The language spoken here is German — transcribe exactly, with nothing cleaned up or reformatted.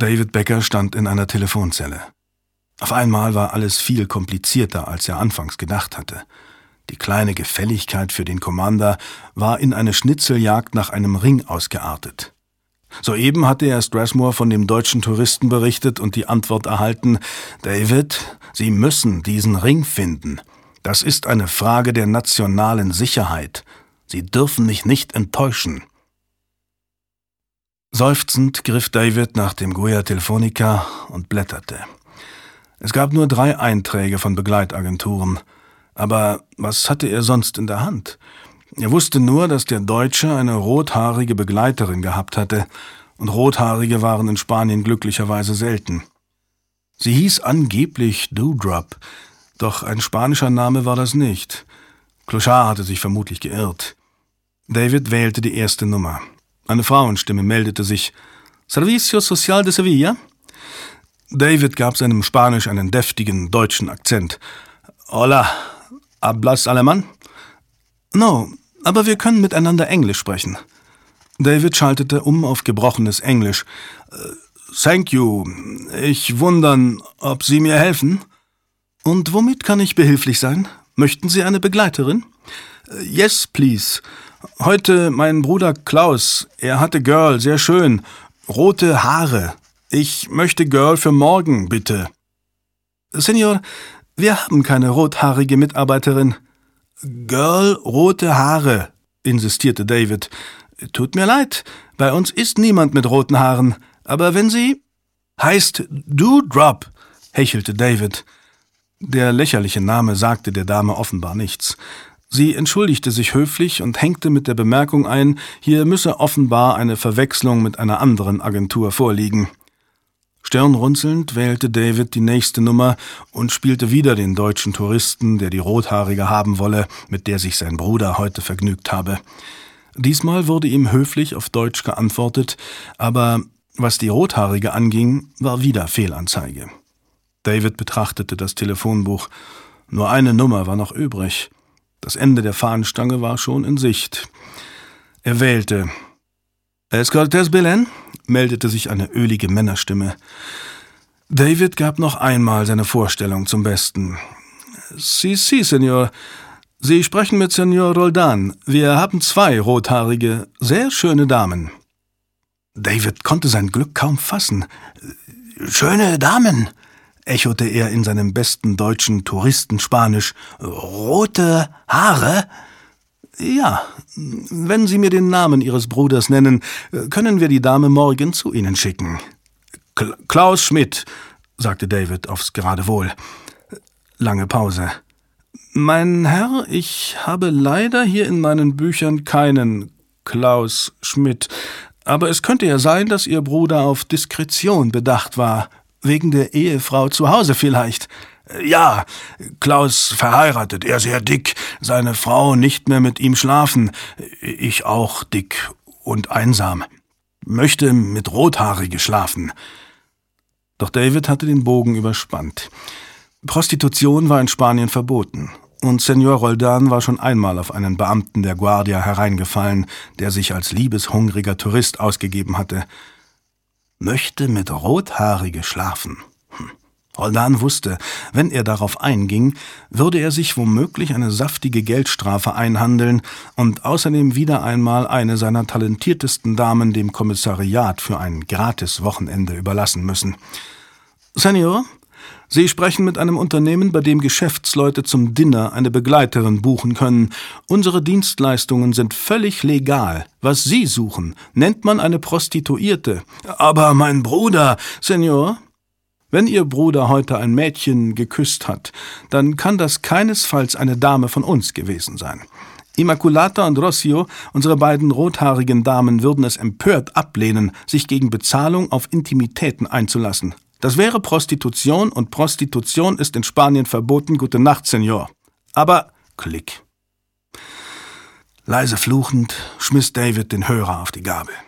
David Becker stand in einer Telefonzelle. Auf einmal war alles viel komplizierter, als er anfangs gedacht hatte. Die kleine Gefälligkeit für den Commander war in eine Schnitzeljagd nach einem Ring ausgeartet. Soeben hatte er Strathmore von dem deutschen Touristen berichtet und die Antwort erhalten: »David, Sie müssen diesen Ring finden. Das ist eine Frage der nationalen Sicherheit. Sie dürfen mich nicht enttäuschen.« Seufzend griff David nach dem Guia Telefonica und blätterte. Es gab nur drei Einträge von Begleitagenturen. Aber was hatte er sonst in der Hand? Er wusste nur, dass der Deutsche eine rothaarige Begleiterin gehabt hatte, und Rothaarige waren in Spanien glücklicherweise selten. Sie hieß angeblich Dewdrop, doch ein spanischer Name war das nicht. Clochard hatte sich vermutlich geirrt. David wählte die erste Nummer. Eine Frauenstimme meldete sich. »Servicio Social de Sevilla?« David gab seinem Spanisch einen deftigen deutschen Akzent. »Hola, hablas alemán?« »No, aber wir können miteinander Englisch sprechen.« David schaltete um auf gebrochenes Englisch. »Thank you. Ich wundern, ob Sie mir helfen?« »Und womit kann ich behilflich sein? Möchten Sie eine Begleiterin?« »Yes, please. Heute mein Bruder Klaus. Er hatte Girl, sehr schön. Rote Haare. Ich möchte Girl für morgen, bitte.« »Senor, wir haben keine rothaarige Mitarbeiterin.« »Girl, rote Haare«, insistierte David. »Tut mir leid, bei uns ist niemand mit roten Haaren. Aber wenn Sie...« »Heißt Dewdrop«, hechelte David. Der lächerliche Name sagte der Dame offenbar nichts. Sie entschuldigte sich höflich und hängte mit der Bemerkung ein, hier müsse offenbar eine Verwechslung mit einer anderen Agentur vorliegen. Stirnrunzelnd wählte David die nächste Nummer und spielte wieder den deutschen Touristen, der die Rothaarige haben wolle, mit der sich sein Bruder heute vergnügt habe. Diesmal wurde ihm höflich auf Deutsch geantwortet, aber was die Rothaarige anging, war wieder Fehlanzeige. David betrachtete das Telefonbuch. Nur eine Nummer war noch übrig. Das Ende der Fahnenstange war schon in Sicht. Er wählte. »Es Cortés Belen?« meldete sich eine ölige Männerstimme. David gab noch einmal seine Vorstellung zum Besten. »Si, si, Senor. Sie sprechen mit Senor Roldan. Wir haben zwei rothaarige, sehr schöne Damen.« David konnte sein Glück kaum fassen. »Schöne Damen«, echote er in seinem besten deutschen Touristenspanisch. »Rote Haare?« »Ja, wenn Sie mir den Namen Ihres Bruders nennen, können wir die Dame morgen zu Ihnen schicken.« Kla- »Klaus Schmidt«, sagte David aufs Geradewohl. Lange Pause. »Mein Herr, ich habe leider hier in meinen Büchern keinen Klaus Schmidt, aber es könnte ja sein, dass Ihr Bruder auf Diskretion bedacht war, wegen der Ehefrau zu Hause vielleicht.« »Ja, Klaus verheiratet, er sehr dick, seine Frau nicht mehr mit ihm schlafen, ich auch dick und einsam, möchte mit Rothaarige schlafen.« Doch David hatte den Bogen überspannt. Prostitution war in Spanien verboten, und Senor Roldan war schon einmal auf einen Beamten der Guardia hereingefallen, der sich als liebeshungriger Tourist ausgegeben hatte. Möchte mit Rothaarige schlafen. Hm. Roldan wusste, wenn er darauf einging, würde er sich womöglich eine saftige Geldstrafe einhandeln und außerdem wieder einmal eine seiner talentiertesten Damen dem Kommissariat für ein gratis Wochenende überlassen müssen. »Senor, Sie sprechen mit einem Unternehmen, bei dem Geschäftsleute zum Dinner eine Begleiterin buchen können. Unsere Dienstleistungen sind völlig legal. Was Sie suchen, nennt man eine Prostituierte.« »Aber mein Bruder, Senor...« »Wenn Ihr Bruder heute ein Mädchen geküsst hat, dann kann das keinesfalls eine Dame von uns gewesen sein. Immaculata und Rossio, unsere beiden rothaarigen Damen, würden es empört ablehnen, sich gegen Bezahlung auf Intimitäten einzulassen. Das wäre Prostitution, und Prostitution ist in Spanien verboten. Gute Nacht, Senor.« Aber Klick. Leise fluchend schmiss David den Hörer auf die Gabel.